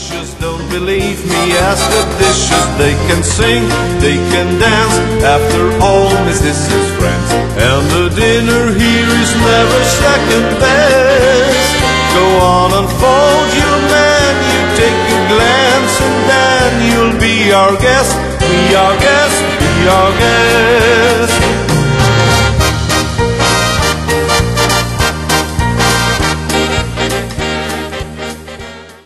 just don't believe me, ask the dishes. They can sing, they can dance. After all, Miss This is friends. And the dinner here is never second best. Go on, unfold your menu, take a glance, and then you'll be our guest. Be our guest, be our guest.